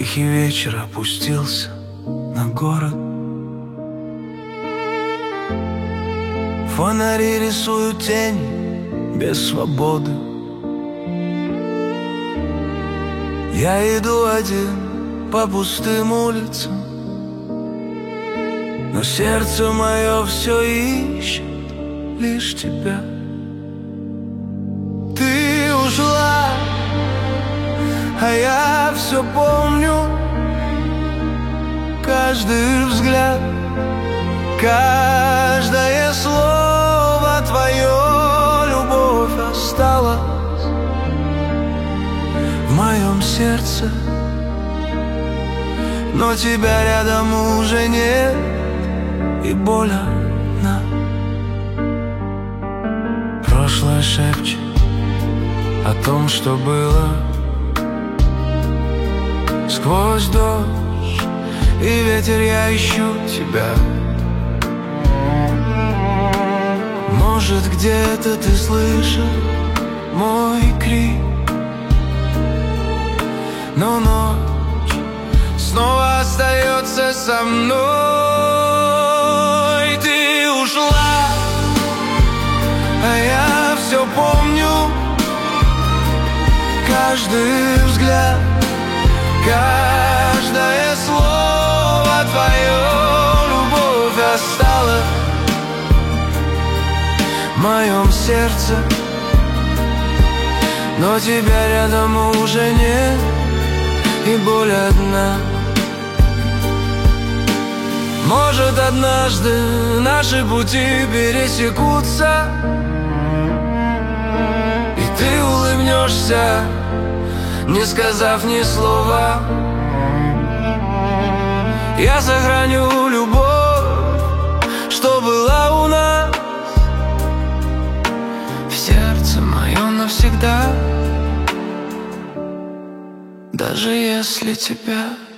Тихий вечер опустился на город. Фонари рисуют тени без свободы. Я иду один по пустым улицам, но сердце мое все ищет лишь тебя. Ты ушла, а я все помню. Каждый взгляд, каждое слово твое, любовь осталась в моем сердце. Но тебя рядом уже нет, и боль одна. Прошлое шепчет о том, что было. Сквозь дождь и ветер я ищу тебя. Может, где-то ты слышал мой крик, но ночь снова остается со мной. Ты ушла, а я все помню. Каждый взгляд, каждое слово твое, любовь осталась в моем сердце. Но тебя рядом уже нет, и боль одна. Может, однажды наши пути пересекутся, и ты улыбнешься, не сказав ни слова. Я сохраню любовь, что была у нас, в сердце моем навсегда. Даже если тебя